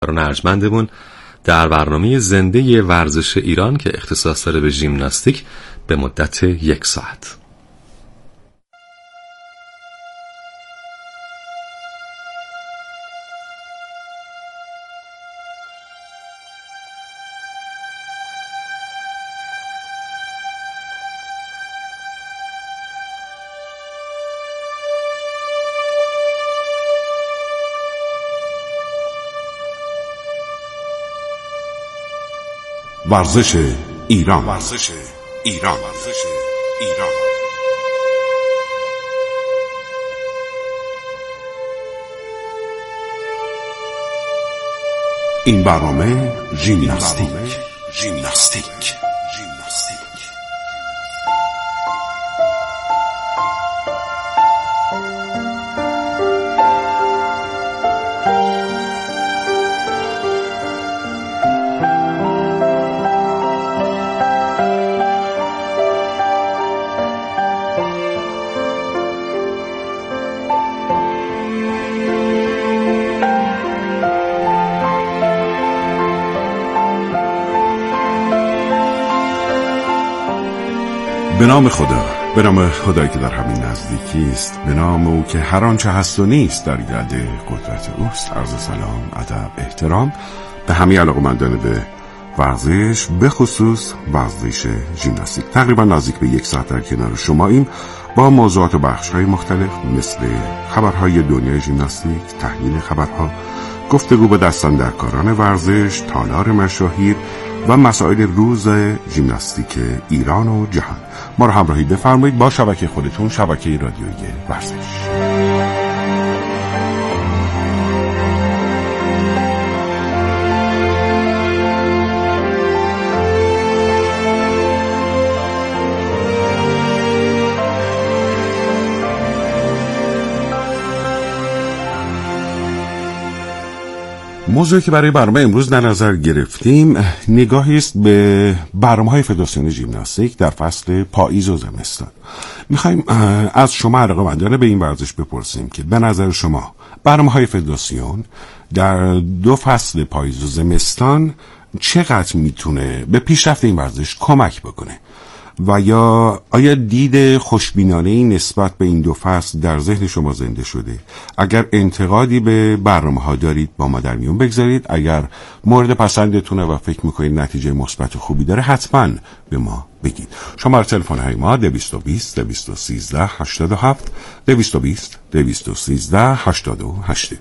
ارجمندمون در برنامه زنده ورزش ایران که اختصاص داره به ژیمناستیک به مدت 1 ساعت. ورزش ایران. این برنامه ژیمناستیک. به نام خدا، به نام خدایی که در همین نزدیکی است، به نام او که هر آنچه هست و نیست در ید قدرت اوست. عرض سلام، ادب، احترام به همه علاقه‌مندان به ورزش، به خصوص ورزش ژیمناستیک. تقریبا نزدیک به 1 ساعت در کنار شماییم با موضوعات و بخش‌های مختلف مثل خبرهای دنیای ژیمناستیک، تحلیل خبرها، گفتگو با دستاندرکاران ورزش، تالار مشاهیر و مسائل روز ژیمناستیک ایران و جهان. ما رو همراهی بفرمایید با شبکه خودتون، شبکه رادیویی ورزش. موضوعی که برای برنامه امروز در نظر گرفتیم نگاهی است به برنامه‌های فدراسیون ژیمناستیک در فصل پاییز و زمستان. می‌خوایم از شما علاقه‌مندان به این ورزش بپرسیم که به نظر شما برنامه‌های فدراسیون در 2 فصل پاییز و زمستان چقدر میتونه به پیشرفت این ورزش کمک بکنه و یا آیا دید خوشبینانه‌ای نسبت به این 2 فصل در ذهن شما زنده شده؟ اگر انتقادی به برنامه‌ها دارید با ما در میون بگذارید. اگر مورد پسندتونه و فکر می‌کنید نتیجه مثبت و خوبی داره حتما به ما بگید. شماره تلفن های ما 220 213 87 220 213 88.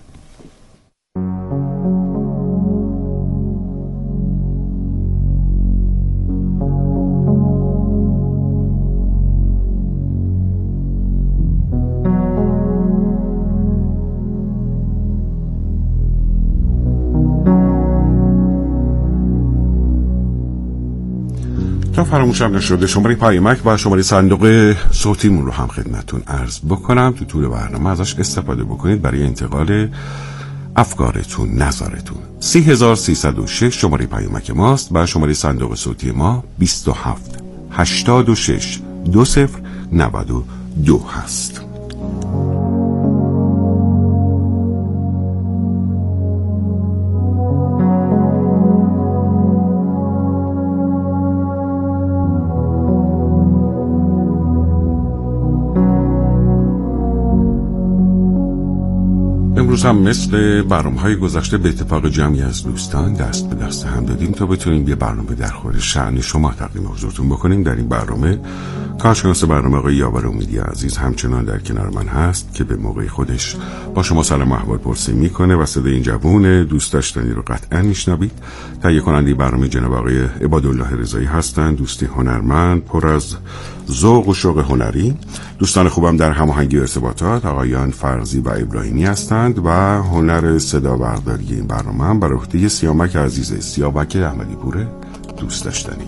فراموشم نشده شماره پیامک و شماره صندوق صوتیمون رو هم خدمتتون عرض بکنم. تو طول برنامه ازش استفاده بکنید برای انتقال افکارتون، نظرتون. 3306 شماره پیامک ماست و شماره صندوق صوتی ما 27 86 2092 هست. امروز هم مثل برنامه‌های گذشته به اتفاق جمعی از دوستان دست به دست هم دادیم تا بتونیم یه برنامه در خور شأن شما تقدیم حضورتون بکنیم. در این برنامه کارشناس برنامه آقای یاور امیدی عزیز همچنان در کنار من هست که به موقع خودش با شما سلام و احوال پرسی میکنه و صدای این جوون دوست داشتنی رو قطعا میشنوید. تهیه کننده برنامه جناب آقای عبادالله رضایی هستند، دوستی هنرمند پر از ذوق و شوق هنری. دوستان خوبم در هماهنگی و ارتباطات آقایان فرزی و ابراهیمی هستند و هنر صدا برداری این برنامه هم بر عهده سیامک عزیز، سیامک احمدی پور دوست داشتنی.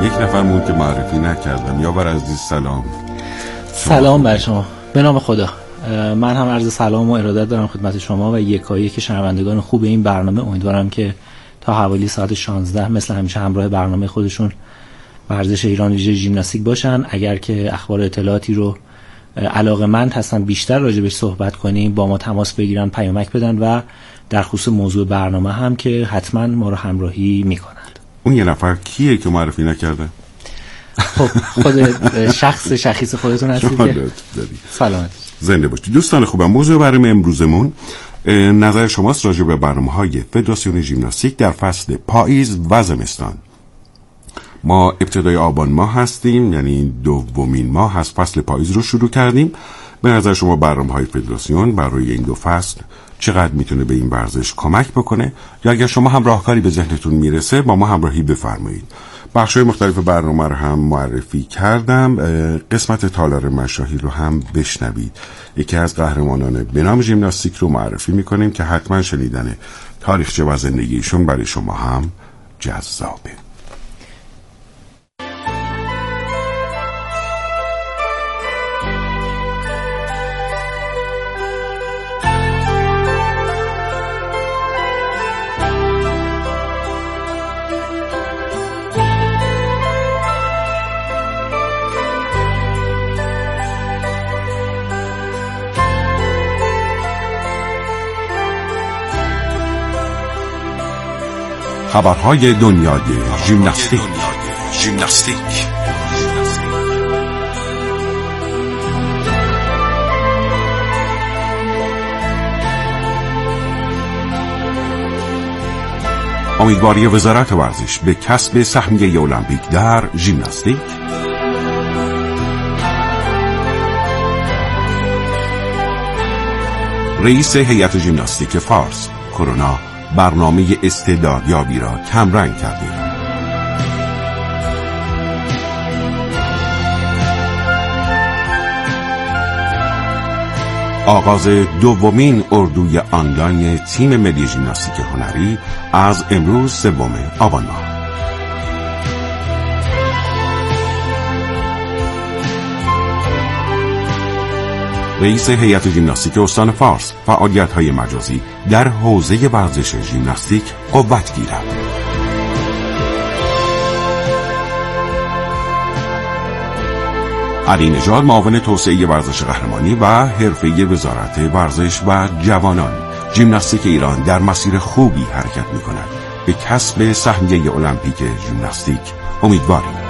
یک نفرمون که معرفی نکردم. یاور عزیز سلام. سلام بر شما. به نام خدا. من هم عرض سلام و ارادت دارم خدمت شما و یکایک شنوندگان خوب این برنامه. امیدوارم که تا حوالی ساعت 16 مثل همیشه همراه برنامه خودشون ورزش ایران ویژه ژیمناستیک باشن. اگر که اخبار اطلاعاتی رو علاقه‌مند هستن بیشتر راجع بهش صحبت کنیم، با ما تماس بگیرن، پیامک بدن و در خصوص موضوع برنامه هم که حتما ما رو همراهی میکنند. اون یه نفر کیه که معرفی نکرده؟ خب خود شخص خودتون هستید که سلامت زنده باشید. دوستان خوبم، موضوع برنامه امروزمون نظر شماست راجع به برنامه‌های فدراسیون ژیمناستیک در فصل پاییز و زمستان. ما ابتدای آبان ماه هستیم، یعنی دومین ماه از فصل پاییز رو شروع کردیم. به نظر شما برنامه‌های فدراسیون برای این دو فصل چقدر میتونه به این ورزش کمک بکنه؟ یا اگر شما هم راهکاری به ذهنتون میرسه با ما همراهی بفرمایید. بخش‌های مختلف برنامه رو هم معرفی کردم. قسمت تالار مشاهیر رو هم بشنوید. یکی از قهرمانان به نام ژیمناستیک رو معرفی میکنیم که حتما شنیدن تاریخچه و زندگیشون برای شما هم جذابه. خبرهای دنیای ژیمناستیک. امیدواری وزارت ورزش به کسب سهمیه المپیک در ژیمناستیک. رئیس هیئت ژیمناستیک فارس: کرونا برنامه استعدادیابی را کمرنگ کرده. آغاز دومین اردوی آنلاین تیم ملی ژیمناستیک هنری از امروز 3 آبان ماه. رئیس هیئت ژیمناستیک استان فارس: فعالیت‌های مجازی در حوزه ورزش ژیمناستیک قوت گیرد. علی نژاد معاون توسعه ورزش قهرمانی و حرفه‌ای وزارت ورزش و جوانان: ژیمناستیک ایران در مسیر خوبی حرکت می‌کند. به کسب سهمیه المپیک ژیمناستیک امیدواریم.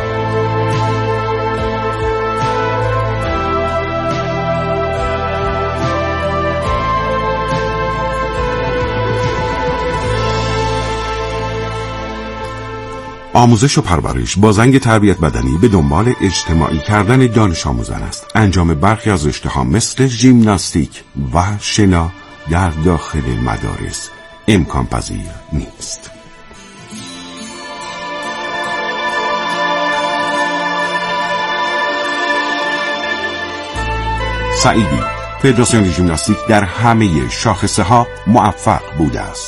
آموزش و پرورش با زنگ تربیت بدنی به دنبال اجتماعی کردن دانش آموزان است. انجام برخی از رشته‌ها مثل ژیمناستیک و شنا در داخل مدارس امکان پذیر نیست. سعیدی: فدراسیون ژیمناستیک در همه شاخصه‌ها موفق بوده است.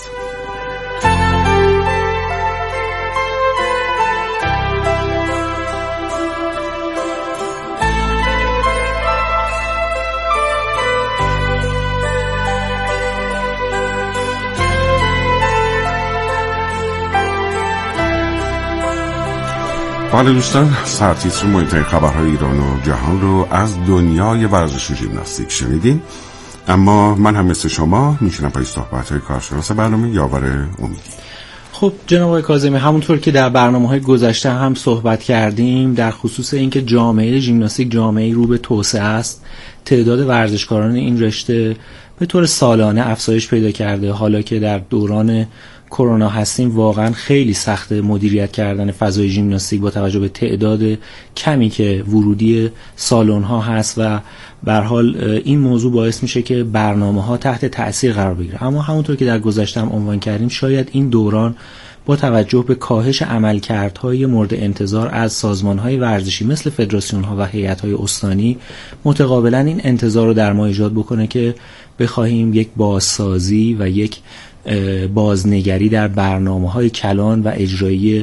بله دوستان، سرتیتر مهمترین خبرهای ایران و جهان رو از دنیای ورزش و ژیمناستیک شنیدیم. اما من هم مثل شما میشونم پای صحبت‌های کارشناس برنامه یاور امیدی. خب جناب آقای کاظمی، همونطور که در برنامه‌های گذشته هم صحبت کردیم در خصوص اینکه جامعه ژیمناستیک جامعه‌ای رو به توسعه است، تعداد ورزشکاران این رشته به طور سالانه افزایش پیدا کرده. حالا که در دوران کرونا هستیم واقعا خیلی سخت مدیریت کردن فضای ژیمناستیک با توجه به تعداد کمی که ورودی سالن ها هست و به هر حال این موضوع باعث میشه که برنامه ها تحت تأثیر قرار بگیره. اما همونطور که در گذشته هم عنوان کردیم، شاید این دوران با توجه به کاهش عملکردهای مورد انتظار از سازمان‌های ورزشی مثل فدراسیون‌ها و هیئت‌های استانی متقابلاً این انتظار رو در ما ایجاد بکنه که بخواهیم یک بازسازی و یک بازنگری در برنامه‌های کلان و اجرایی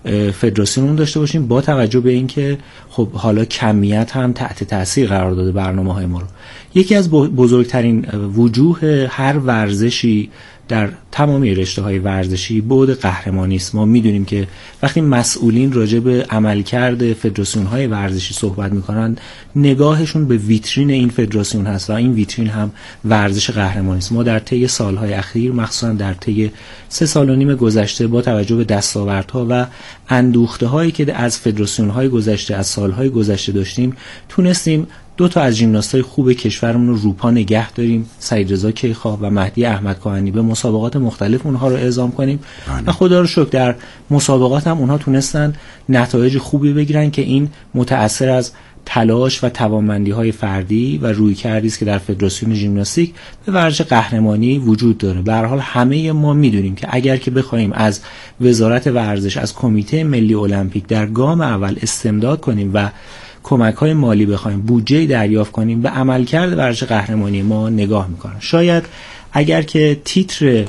فدراسیون داشته باشیم، با توجه به اینکه خب حالا کمیت هم تحت تاثیر قرار داده برنامه‌های ما رو. یکی از بزرگترین وجوه هر ورزشی در تمامی رشته‌های ورزشی بعد قهرمانی است. ما می‌دونیم که وقتی مسئولین راجع به عملکرد فدراسیون‌های ورزشی صحبت می‌کنند، نگاهشون به ویترین این فدراسیون هست و این ویترین هم ورزش قهرمانی است. ما در طی سال‌های اخیر، مخصوصاً در طی 3 سال و نیم گذشته، با توجه به دستاوردها و اندوخته‌هایی که از فدراسیون‌های گذشته، از سال‌های گذشته داشتیم، تونستیم 2 تا از ژیمناست‌های خوب کشورمون رو روپا نگه داریم، سعیدرضا کیخواه و مهدی احمد کاهنی، به مسابقات مختلف اونها رو اعزام کنیم و خدا رو شکر در مسابقات هم اونها تونستن نتایج خوبی بگیرن که این متأثر از تلاش و توانمندی‌های فردی و رویکردی است که در فدراسیون ژیمناستیک به ورزش قهرمانی وجود داره. به هر حال همه ما می‌دونیم که اگر که بخوایم از وزارت ورزش، از کمیته ملی المپیک در گام اول استمداد کنیم و کمک‌های مالی بخوایم، بودجه دریافت کنیم، به عملکرد ورزش قهرمانی ما نگاه می‌کنن. شاید اگر که تیتر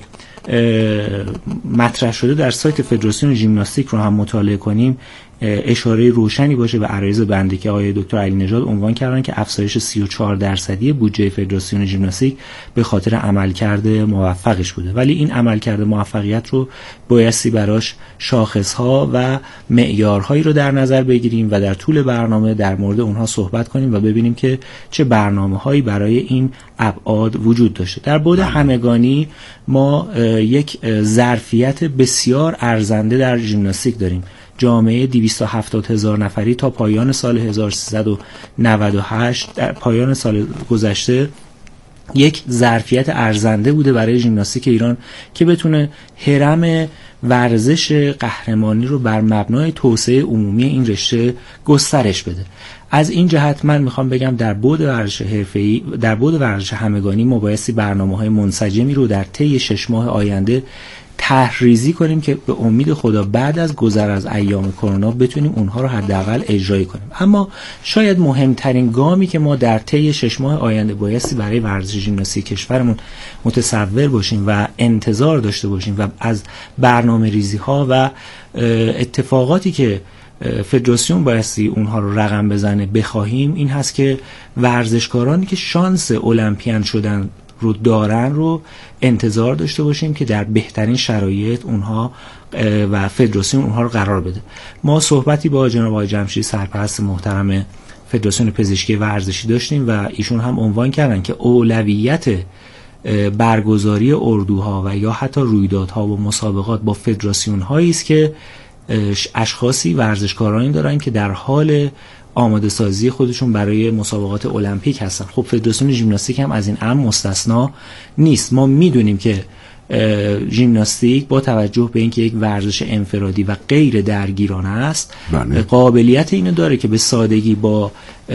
مطرح شده در سایت فدراسیون ژیمناستیک رو هم مطالعه کنیم، اشاره روشنی باشه به عرایض بنده که آقای دکتر علی نژاد عنوان کردن که افزایش 34% بودجه فدراسیون ژیمناستیک به خاطر عملکرد موفقش بوده. ولی این عملکرد موفقیت رو بایستی براش شاخص‌ها و معیارهایی رو در نظر بگیریم و در طول برنامه در مورد اونها صحبت کنیم و ببینیم که چه برنامه‌هایی برای این ابعاد وجود داشته. در بعد همگانی ما یک ظرفیت بسیار ارزنده در ژیمناستیک داریم. جامعه 270,000 نفری تا پایان سال 1398 در پایان سال گذشته یک ظرفیت ارزنده بوده برای ژیمناستیک ایران که بتونه هرم ورزش قهرمانی رو بر مبنای توسعه عمومی این رشته گسترش بده. از این جهت من میخوام بگم در بعد ورزش حرفه‌ای، در بعد ورزش همگانی ما بایستی برنامه‌های منسجمی رو در طی 6 ماه آینده طرح‌ریزی کنیم که به امید خدا بعد از گذر از ایام کرونا بتونیم اونها رو حداقل اجرایی کنیم. اما شاید مهمترین گامی که ما در طی 6 ماه آینده بایستی برای ورزش ژیمناستیک کشورمون متصور باشیم و انتظار داشته باشیم و از برنامه‌ریزی‌ها و اتفاقاتی که فدراسیون بایستی اونها رو رقم بزنه بخواهیم، این هست که ورزشکارانی که شانس المپیان شدن رو دارن رو انتظار داشته باشیم که در بهترین شرایط اونها و فدراسیون اونها رو قرار بده. ما صحبتی با جناب آقای جمشیدی سرپرست محترم فدراسیون پزشکی ورزشی داشتیم و ایشون هم عنوان کردن که اولویت برگزاری اردوها و یا حتی رویدادها و مسابقات با فدراسیون هایی است که اشخاصی ورزشکارانی دارن که در حال آماده سازی خودشون برای مسابقات المپیک هستن. خب فدراسیون ژیمناستیک هم از این امر مستثنا نیست. ما میدونیم که ژیمناستیک با توجه به اینکه یک ورزش انفرادی و غیر درگیرانه است، قابلیت اینو داره که به سادگی با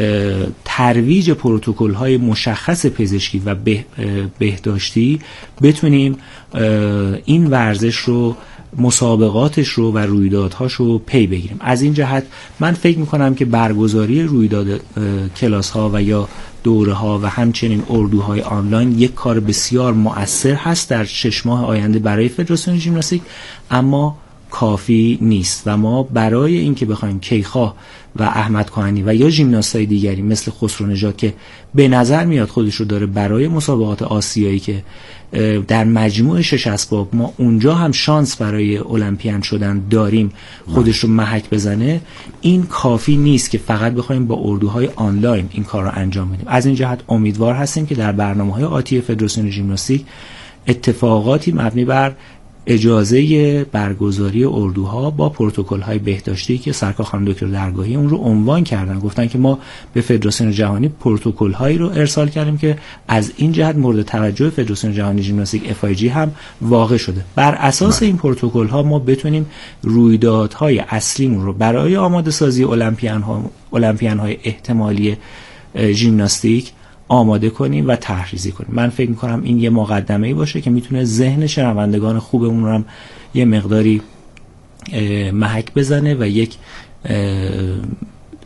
ترویج پروتکل‌های مشخص پزشکی و بهداشتی بتونیم این ورزش رو، مسابقاتش رو و رویدادهاش رو پی بگیریم. از این جهت من فکر میکنم که برگزاری رویداد کلاس ها و یا دوره ها و همچنین اردوهای آنلاین یک کار بسیار مؤثر هست در 6 ماه آینده برای فدراسیون ژیمناستیک، اما کافی نیست و ما برای اینکه بخوایم کیخواه و احمد کاهنی و یا ژیمناستای دیگری مثل خسرو نژاد که به نظر میاد خودش رو داره برای مسابقات آسیایی که در مجموع 6 اسباب ما اونجا هم شانس برای المپیان شدن داریم خودش رو محک بزنه، این کافی نیست که فقط بخوایم با اردوهای آنلاین این کار رو انجام بدیم. از این جهت امیدوار هستیم که در برنامه‌های آتی فدراسیون ژیمناستیک اتفاقاتی مبنی بر اجازه برگزاری اردوها با پروتکل‌های بهداشتی که سرکار خانم دکتر درگاهی اون رو عنوان کردن، گفتن که ما به فدراسیون جهانی پروتکل‌هایی رو ارسال کردیم که از این جهت مورد توجه فدراسیون جهانی ژیمناستیک FIG هم واقع شده. بر اساس این پروتکل‌ها ما بتونیم رویدادهای اصلیمون رو برای آماده سازی المپیان‌های احتمالی ژیمناستیک آماده کنیم و طرح‌ریزی کنیم. من فکر می‌کنم این یه مقدمه‌ای باشه که میتونه ذهن شنوندگان خوبمون رو هم یه مقداری محک بزنه و یک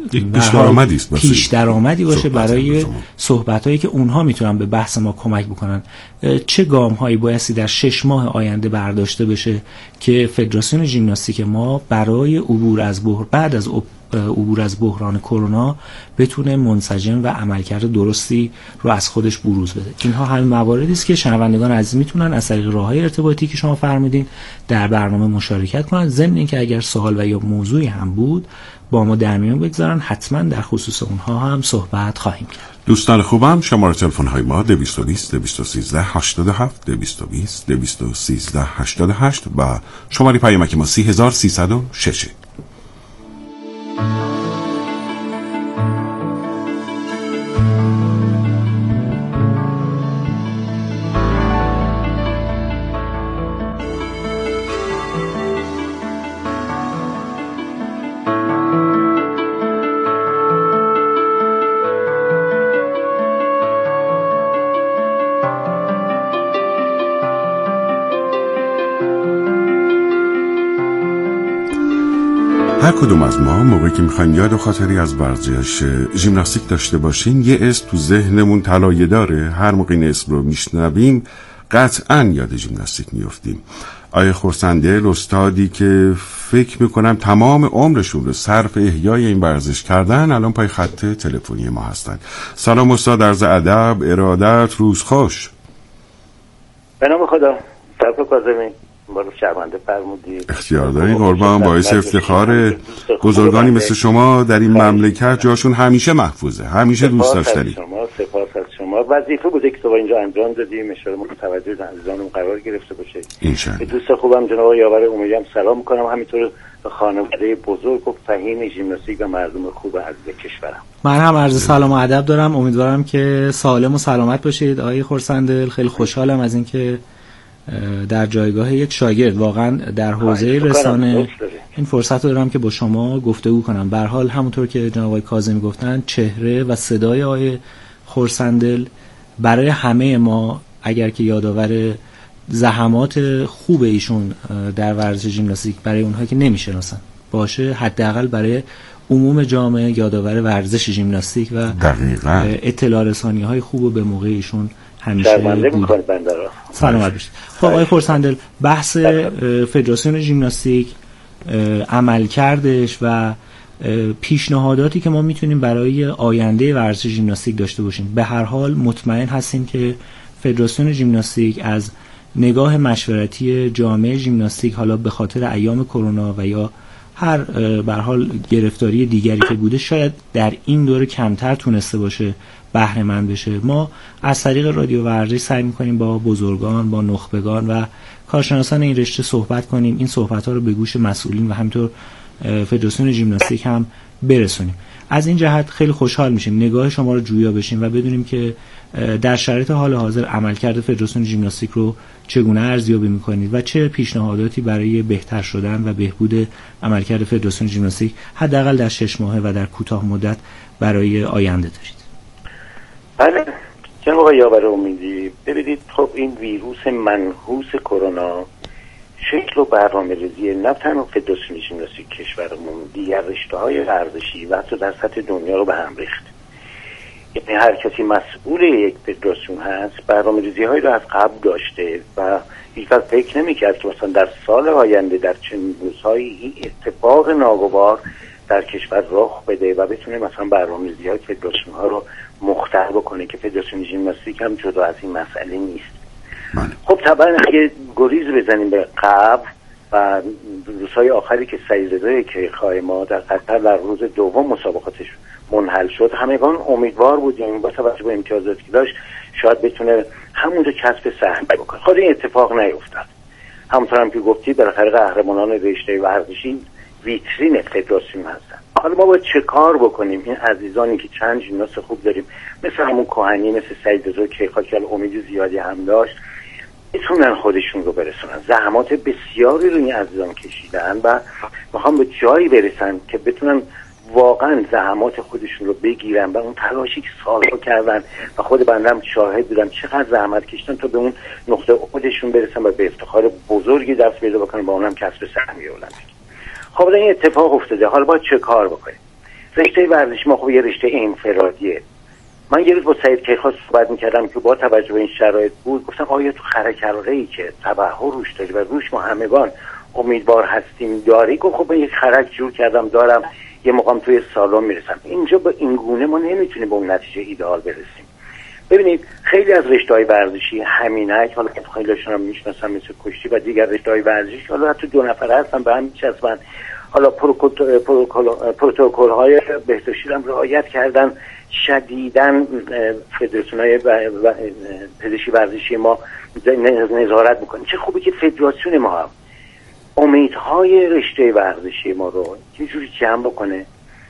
پیش درآمدی است، پیش درآمدی باشه برای صحبت‌هایی که اونها میتونن به بحث ما کمک بکنن. چه گام‌هایی بایستی در 6 ماه آینده برداشته بشه که فدراسیون ژیمناستیک ما برای بعد از عبور از بحران کرونا بتونه منسجم و عملکرد درستی رو از خودش بروز بده. اینها همین مواردی است که شنوندگان عزیز میتونن از طریق راه‌های ارتباطی که شما فرمودین در برنامه مشارکت کنن. ضمن اینکه اگر سوال و یا موضوعی هم بود با ما در میون بگذارن، حتما در خصوص اونها هم صحبت خواهیم کرد. دوستان خوبم، شماره تلفن های ما 220 213 87 220 213 88 و شماره پیامک ما 3306. هر کدوم از ما موقعی که میخوایم یاد و خاطری از ورزش ژیمناستیک داشته باشیم یه اسم تو ذهنمون طلایه داره. هر موقع این اسم رو میشنویم قطعاً یاد ژیمناستیک میافتیم. آیه خورسندل، استادی که فکر میکنم تمام عمرشون رو صرف احیای این ورزش کردن، الان پای خط تلفنی ما هستن. سلام استاد، عرض ادب، ارادت، روز خوش. به نام خدا. سلام کاظمی، بارو شرمنده فرمودید. اختیار دارین قربان. باعث افتخار بزرگانی مثل شما در این مملکت، جاشون همیشه محفوظه، همیشه دوست داشتنی. سپاس از شما. وظیفه بوده که تو اینجا انجام دادیم، ان شاء الله متوجه عزیزانم قرار گرفته باشه. انشالله. دوست خوبم جناب یاور امیدم سلام میکنم، همینطور به خانواده بزرگ و فهیم ژیمناستیک و مردم خوب عزیز کشورم. من هم عرض سلام و ادب دارم. امیدوارم که سالم و سلامت باشید آقای خورسندل. خیلی خوشحالم از اینکه در جایگاه یک شاگرد واقعا در حوزه رسانه این فرصت رو دارم که با شما گفتگو کنم. به هر حال همونطور که جناب آقای کاظمی گفتن، چهره و صدای آقای خورسندل برای همه ما اگر که یادآور زحمات خوب ایشون در ورزش ژیمناستیک برای اونها که نمیشناسن باشه، حداقل برای عموم جامعه یادآور ورزش ژیمناستیک و اطلاع رسانی های خوب و به موقع ایشون همیشه بود. سلامت باشید. خب آقای خورسندل، بحث فدراسیون ژیمناستیک، عملکردش و پیشنهاداتی که ما میتونیم برای آینده ورزش ژیمناستیک داشته باشیم، به هر حال مطمئن هستیم که فدراسیون ژیمناستیک از نگاه مشورتی جامعه ژیمناستیک، حالا به خاطر ایام کرونا و یا هر به هر حال گرفتاری دیگری که بوده، شاید در این دوره کمتر تونسته باشه بهره مند بشه. ما از طریق رادیو ورزش سعی می‌کنیم با بزرگان، با نخبگان و کارشناسان این رشته صحبت کنیم، این صحبت‌ها رو به گوش مسئولین و همینطور فدراسیون ژیمناستیک هم برسونیم. از این جهت خیلی خوشحال میشیم نگاه شما رو جویا بشیم و بدونیم که در شرایط حال حاضر عملکرد فدراسیون ژیمناستیک رو چگونه ارزیابی می‌کنید و چه پیشنهاداتی برای بهتر شدن و بهبود عملکرد فدراسیون ژیمناستیک حداقل در 6 ماهه و در کوتاه مدت برای آینده دارید. بله جناب آقای یاور امیدی، ببینید خب این ویروس منحوس کرونا شکل و برنامه‌ریزی نه تنها فدراسیون ژیمناستیک کشورمون، دیگر رشته‌های ورزشی و حتی در سطح دنیا رو به هم ریخت. یعنی هر کسی مسئول یک فدراسیون هست برنامه‌ریزی‌هایی رو از قبل داشته و هیچ وقت فکر نمی‌کرد که مثلا در سال آینده در چنین روزهایی این اتفاق ناگوار در کشور رخ بده و بتونه مثلا برنامه‌ریزی‌های فدراسیون‌ها رو مختل بکنه که فدراسیون ژیمناستیک هم جدا از این مسئله نیست. خب طبعا اگه گریز بزنیم به قبل و روزهای آخری که سعیدرضا کیخای ما در قطر در روز دوم مسابقاتش منحل شد، همگان امیدوار بودیم با توجه به امتیازاتی که داشت شاید بتونه همونجا کسب سهم بکنه. خود این اتفاق نیفتاد. همونطور هم که گفتی بالاخره قهرمانان رشته ورزشی ویترین فدراسیون هستن. حالا ما باید چه کار بکنیم این عزیزانی که چند ژیمناست خوب داریم مثل همون کهنی، مثل سعیدرضا کیخای که امید زیادی هم داشت، میتونن خودشون رو برسونن. زحمات بسیاری رو این عزیزان کشیدن و میخوام به جایی برسن که بتونن واقعا زحمات خودشون رو بگیرن و اون تلاشی که سالها کردن و خود بنده هم شاهد بودم چقدر زحمت کشیدن تا به اون نقطه خودشون برسن و به افتخار بزرگی دست پیدا بکنن با اونم کسب سهمیه المپیک. خب این اتفاق افتاده، حالا باید چه کار بکنیم؟ رشته ورزش ما خب یه رشته انفرادیه. من یه روز با سعید کیخان صحبت میکردم که با توجه به این شرایط بود، گفتم آیا تو خرک‌حلقه‌ای که تبحر روش داری و روش ما همگان امیدوار هستیم داری؟ گفت خب من یک خرک جور کردم دارم، یه مقام توی سالن میرسم. اینجا با این گونه ما نمیتونیم به اون نتیجه ایدئال برسیم. ببینید خیلی از رشته‌های ورزشی همینک، حالا خیلیشون هم میشناسم مثل کشتی و دیگر رشته‌های ورزشی، حالا حتی دو نفره هستن به هم میچسبن، حالا پروتکل‌های بهداشتی هم رعایت کردن، شدیداً فدراسیون‌های پزشکی ورزشی ما نظارت میکنه. چه خوبه که فدراسیون ما هم امیدهای رشته ورزشی ما رو یه جوری جمع بکنه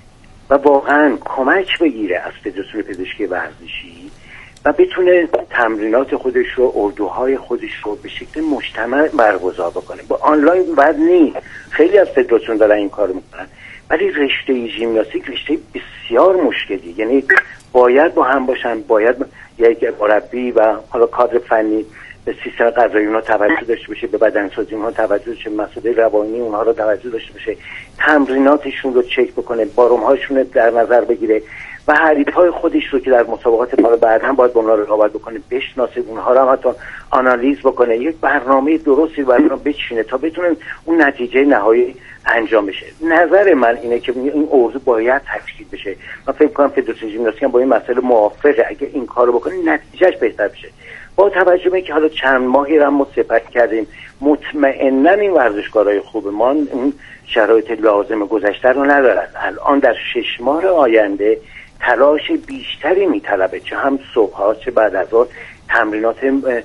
و واقعاً کمک بگیره از فدراسیون پزشکی ورزشی و بتونه تمرینات خودش رو، اردوهای خودش رو به شکل مجتمع برگزار بکنه. با آنلاین بعد نیست، خیلی از فدراسیون دارن این کار میکنن، ولی رشته ژیمناستیک رشته بسیار مشکلی، یعنی باید با هم باشن، باید یک مربی و حالا کادر فنی به سیستم غذایی اونها توجه داشته باشه، به بدنسازی اونها توجه داشته باشه، مسائل روانی اونها رو توجه داشته باشه، تمریناتشون رو چک بکنه، بارمهاشون رو در نظر بگیره و حریف‌های خودش رو که در مسابقات ما بعداً باید با اونها رقابت بکنه بشناسه، اونها رو هم حتی آنالیز بکنه، یک برنامه درستی برای اونها بچینه تا بتونن اون نتیجه نهایی انجام بشه. نظر من اینه که این موضوع باید تشکیل بشه. من فکر کنم فدراسیون ژیمناستیک هم با این مسئله موافقه، اگه این کارو بکنه نتیجهش بهتر بشه. با توجه به اینکه حالا چند ماهی رو ما سپری کردیم، مطمئناً این ورزشکارای خوب ما اون شرایط لازم گذشته رو ندارن. الان در 6 ماه آینده تلاش بیشتری میطلبه، چه هم صبح‌ها چه بعد از ظهر، تمرینات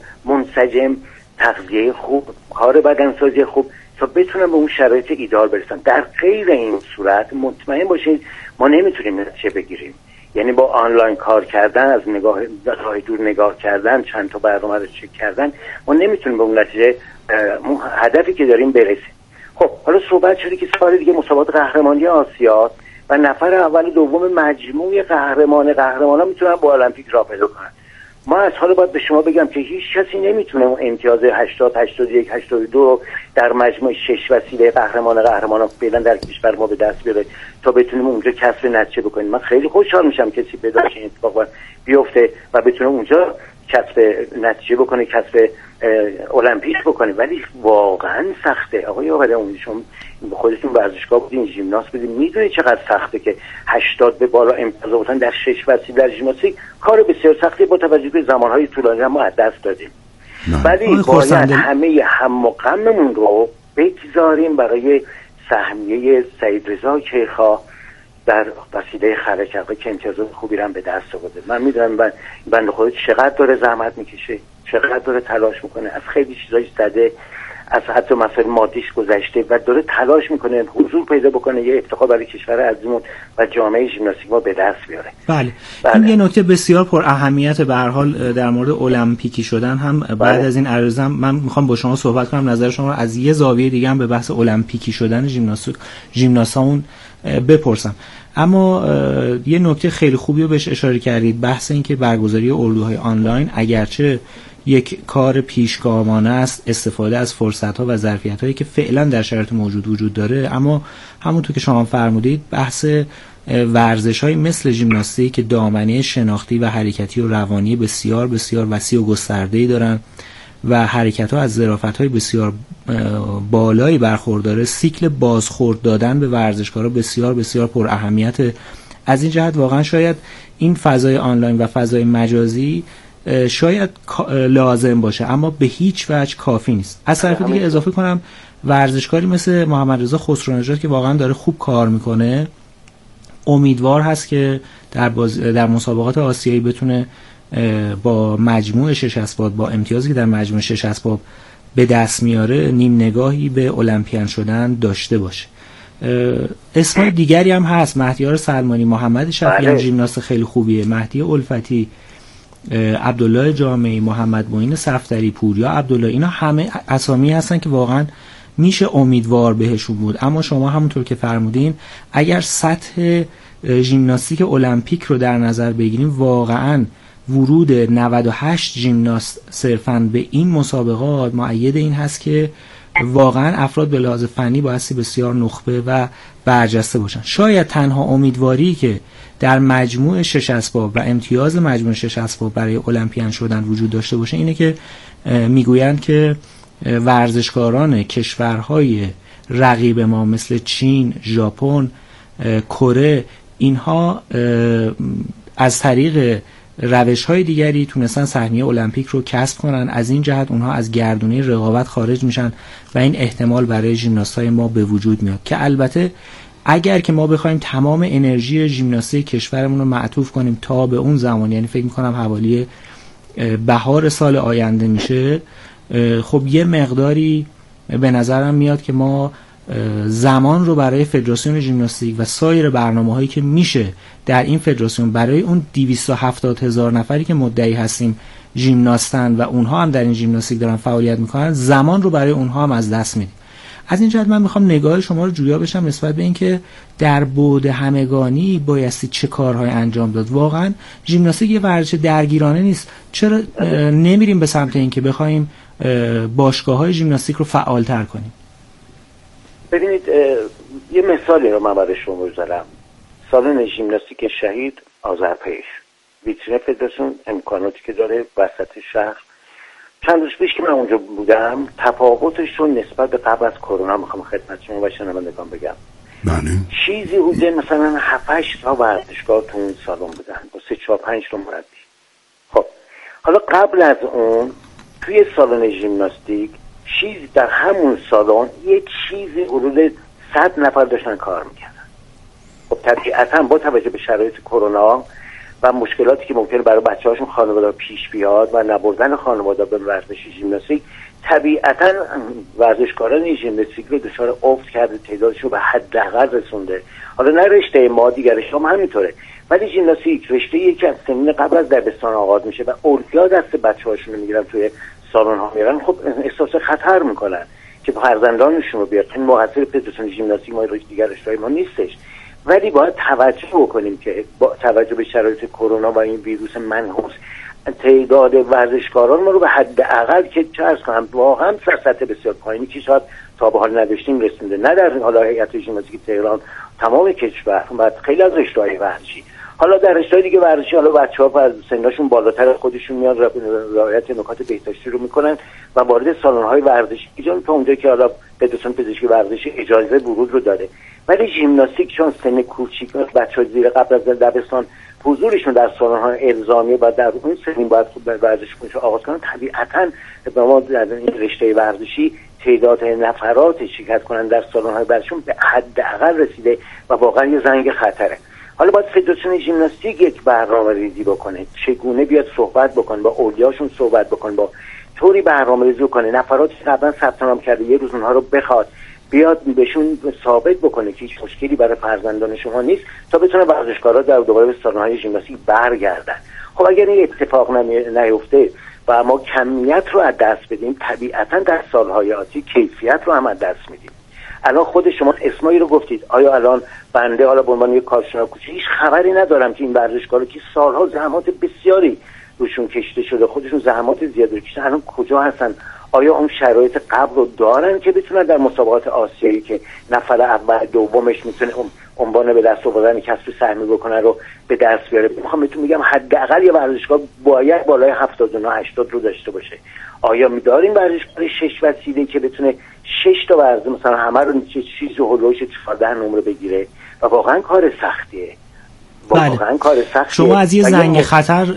منسجم، تغذیه خوب، کار بدنسازی خوب تا بتونن به اون شرایط ایدئال برسن. در غیر این صورت مطمئن باشید ما نمیتونیم نتیجه بگیریم. یعنی با آنلاین کار کردن، از راه دور نگاه کردن، چند تا برنامه رو چک کردن، ما نمیتونیم به اون نتیجه، اون هدفی که داریم برسیم. خب حالا صحبت شده که سال دیگه مسابقات قهرمانی آسیا و نفر اول دوم مجموعه قهرمانا میتونن با المپیک راه پیدا کنن. ما از حالا باید به شما بگم که هیچ کسی نمیتونه اون امتیاز 80 81 82 رو در مجموع 6 وسیله قهرمانا فعلا در کشور ما به دست بیاره تا بتونیم اونجا کسب نتیجه بکنیم. من خیلی خوشحال میشم کسی پیدا بشه این اتفاق بیفته و بتونه اونجا کسب نتیجه بکنه، کسب المپیک بکنه، ولی واقعا سخته. آقای آقای شما خودتون ورزشگاه بودین، ژیمناست بودین، میدونید چقدر سخته که 80 به بالا امتیاز آوردن در 6 وسیله در ژیمناستیک کار بسیار سختی با توجه به زمانهای طولانی ما از دست دادیم. ولی باید همه هم و غممون رو بگذاریم برای سهمیه سعید رضا کیخان در وسیله خرک‌حلقه که امتیازات خوبی رو به دست آورده. من میدونم بنده خدا چقدر داره زحمت میکشه، چقدر داره تلاش میکنه، از خیلی چیزایی زده، از حتی مسائل مادیش گذشته و داره تلاش میکنه حضور پیدا بکنه، یه افتخار برای کشور عزیزمون و جامعه ژیمناستیک ما به دست بیاره. بله. این یه نکته بسیار پر اهمیت به هر حال در مورد المپیکی شدن هم. بعد از این عرض من میخوام با شما صحبت کنم، نظر شما رو از یه زاویه دیگه هم به بحث المپیکی شدن ژیمناستامون بپرسم. اما یه نکته خیلی خوبی رو بهش اشاره کردید، بحث این که برگزاری اردوهای آنلاین اگرچه یک کار پیشگامانه است، استفاده از فرصت‌ها و ظرفیت‌هایی که فعلا در شرایط موجود وجود داره، اما همونطور که شما فرمودید بحث ورزش‌های مثل ژیمناستیک که دامنه شناختی و حرکتی و روانی بسیار بسیار وسیع و گسترده‌ای دارن و حرکت‌ها از ظرافت‌های بسیار بالایی برخورداره، سیکل بازخورد دادن به ورزشکارا بسیار بسیار پر اهمیت. از این جهت واقعا شاید این فضای آنلاین و فضای مجازی شاید لازم باشه اما به هیچ وجه کافی نیست. از طرف دیگه اضافه کنم ورزشکاری مثل محمد رضا خسرونژاد که واقعا داره خوب کار میکنه، امیدوار هست که در مسابقات آسیایی بتونه با مجموع 6 اسباب، با امتیازی که در مجموع 6 اسباب به دست میاره، نیم نگاهی به المپیان شدن داشته باشه. اسمای دیگری هم هست، مهدیار سلمانی، محمد شفیعی ژیمناست خیلی خوبیه، مهدی الفتی، عبدالله جامعی، محمد معین صفدری، پوریا عبدالله، اینا همه اسامی هستن که واقعا میشه امیدوار بهشون بود. اما شما همونطور که فرمودین اگر سطح ژیمناستیک المپیک رو در نظر بگیریم، واقعا ورود 98 ژیمناست صرفاً به این مسابقات مؤید این هست که واقعا افراد به لحاظ فنی بایستی بسیار نخبه و برجسته باشن. شاید تنها امیدواری که در مجموع 6 اسباب و امتیاز مجموع 6 اسباب برای المپیان شدن وجود داشته باشه اینه که میگویند که ورزشکاران کشورهای رقیب ما مثل چین، ژاپن، کره، اینها از طریق روش‌های دیگری تونستن سهمیه المپیک رو کسب کنن. از این جهت اونها از گردونه رقابت خارج میشن و این احتمال برای ژیمناست‌های ما به وجود میاد که البته اگر که ما بخوایم تمام انرژی ژیمناستیک کشورمون رو معطوف کنیم تا به اون زمان، یعنی فکر می‌کنم حوالی بهار سال آینده میشه، خب یه مقداری به نظرم میاد که ما زمان رو برای فدراسیون ژیمناستیک و سایر برنامه‌هایی که میشه در این فدراسیون برای اون 270,000 نفری که مدعی هستیم ژیمناستن و اونها هم در این ژیمناستیک دارن فعالیت میکنن، زمان رو برای اونها هم از دست میدیم. از این جهت من میخوام نگاه شما رو جویا بشم نسبت به اینکه در بعد همگانی بایستی چه کارهای انجام داد. واقعا ژیمناستیک یه ورزش درگیرانه نیست. چرا نمیریم به سمت اینکه بخوایم باشگاه‌های ژیمناستیک رو فعال‌تر کنیم؟ ببینید یه مثالی رو من برای شما بزنم. سالن ژیمناستیک شهید آذرپیش، ویترین فدراسیون، امکاناتی که داره وسط شهر. چند روز پیش که من اونجا بودم تفاوتش رو نسبت به قبل از کرونا میخوام خدمت شما و شنوندگان بگم. بله. چیزی حدود مثلا 7-8 تا ورزشکار تو اون سالن بودن با 3-4-5 تا مربی. خب حالا قبل از اون توی سالن ژیمناستیک چیزی در همون سالن یه چیزی حدود 100 نفر داشتن کار میکردن. خب طبیعتا با توجه به شرایط کرونا و مشکلاتی که ممکنه برای بچه‌هاشون خانواده پیش بیاد و نبردن خانواده به ورزش ژیمناستیک، طبیعتا ورزشکاران ژیمناستیک رو دچار افت کرده، تعدادش رو به حداقل رسونده. حالا نه رشته ما، دیگرش هم همینطوره، ولی ژیمناستیک رشته‌ای که از سنین قبل از دبستان آغاز میشه و اولیا دست بچه‌هاشون رو میگیرن توی سالن‌ها میرن، خب احساس خطر میکنن که فرزندانشون رو بیارن. این مقصر فدراسیون ژیمناستیک ما دیگر رشته‌های ما نیستش، ولی باید توجه بکنیم که با توجه به شرایط کرونا و این ویروس منحوس تعداد ورزشکاران ما رو به حداقل که چه عرض کنم واقعا سطح بسیار پایینی که شاید تا به حال نداشتیم رسونده. نه در حالا هیئت ژیمناستیک تهران، تمام کشور و خیلی از رشته‌های ورزشی. حالا در رشته‌های دیگه ورزشی حالا بچه‌ها از سنشون بالاتر خودشون میاد رعایت نکات بهداشتی رو میکنن و وارد سالن‌های ورزشی میشن تا اونجا که حالا فدراسیون پزشکی ورزشی اجازه ورود رو داده. ولی ژیمناستیک چون سن کوچیک بچه‌ها زیر قبل از دبستان حضورشون در سالن‌های الزامی و در اون سنین باید ورزششون آغاز کنن، طبیعتاً به ما در این رشته ورزشی تعداد نفرات شرکت کنن در سالن‌های ورزششون به حداقل رسیده و واقعا یه زنگ خطره. حالا باید فدراسیون ژیمناستیک یک برنامه‌ریزی بکنه، چگونه بیاد صحبت بکنه با اولیاشون، صحبت بکنه با طوری برنامه‌ریزی کنه نفراتی که قبلا ثبت نام کرده یه روز اونها رو بخواد بیاد بهشون ثابت بکنه که هیچ مشکلی برای فرزندان شما نیست تا بتونه ورزشکارا در دوباره به سالن‌های ژیمناستیک برگردن. خب اگر این اتفاق نیفته و ما کمیت رو از دست بدیم، طبیعتا در سال‌های آتی کیفیت رو هم از دست میدیم. الان خود شما اسمایی رو گفتید، آیا الان بنده حالا به عنوان یک کارشناس کوچیک هیچ خبری ندارم که این ورزشکارا که سالها زحمات بسیاری روشون کشیده شده، خودشون زحمات زیادی کشیدن، الان کجا هستن؟ آیا اون شرایط قبل رو دارن که بتونن در مسابقات آسیایی که نفر اول دومش میتونه عنوان به دست آوردن کسب سهمی بکنن رو به دست بیاره؟ میخوام بهتون بگم حداقل یه ورزشکار باید بالای 79-80 رو داشته باشه. آیا می‌داریم ورزشکار 6 وسیله که بتونه 6 تا ورزش مثلا همه رو چیز و هولوش 14 نمره بگیره؟ و واقعا کار سختیه. واقعا کار سختیه. شما از یه زنگ خطر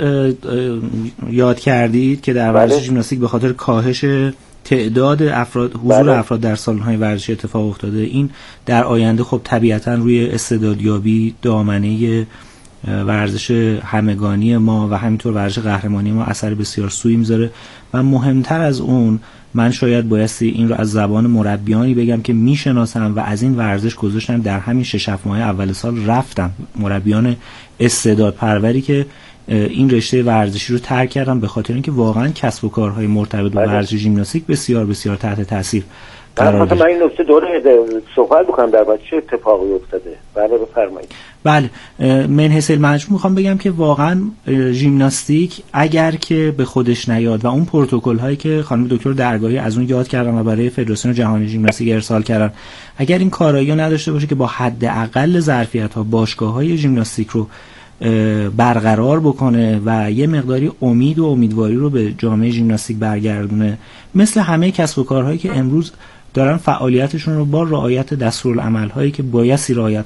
یاد کردید که در ورزش ژیمناستیک به خاطر کاهش تعداد افراد، حضور افراد در سالن‌های ورزشی اتفاق افتاده. این در آینده خب طبیعتاً روی استعدادیابی، دامنه ورزش همگانی ما و همینطور ورزش قهرمانی ما اثر بسیار سوئی میذاره. و مهمتر از اون، من شاید بایستی این رو از زبان مربیانی بگم که میشناسم و از این ورزش گذاشتن در همین 6-7 ماه اول سال رفتم، مربیان استعداد پروری که این رشته ورزشی رو ترک کردم به خاطر اینکه واقعا کسب و کارهای مرتبط با ورزش ژیمناستیک بسیار بسیار تحت تاثیر من این نکته دوره صحبت بکنم در چه اتفاقی افتاده. بله بفرمایید. بله، من حیث المجموع میخوام بگم که واقعا ژیمناستیک اگر که به خودش نیاد و اون پروتکل هایی که خانم دکتر درگاهی از اون یاد کردن و برای فدراسیون جهانی ژیمناستیک ارسال کردن، اگر این کارایی رو نداشته باشه که با حداقل ظرفیت ها باشگاه های ژیمناستیک رو برقرار بکنه و یه مقداری امید و امیدواری رو به جامعه ژیمناستیک برگردونه، مثل همه کسب و کارهایی که امروز دارن فعالیتشون رو با رعایت دستورالعمل‌هایی که بایستی رعایت